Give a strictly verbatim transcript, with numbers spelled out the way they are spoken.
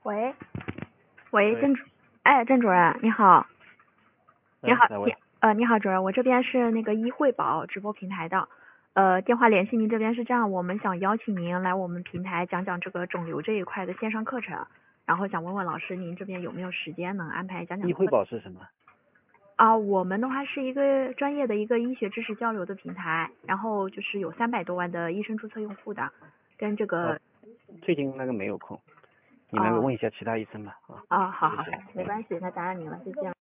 喂，喂， 喂郑主，哎，郑主任，你好，你好，你哎哪位？ 呃，你好，主任，我这边是那个一汇宝直播平台的，呃，电话联系您这边是这样，我们想邀请您来我们平台讲讲这个肿瘤这一块的线上课程，然后想问问老师，您这边有没有时间能安排讲讲易汇课程？ 宝是什么？ 啊，我们的话是一个专业的一个医学知识交流的平台，然后就是有三百多万的医生注册用户的，跟这个哦，最近那个没有空，你那个哦问一下其他医生吧啊。 哦，好好， 谢谢。 没关系，那打扰您了，再见。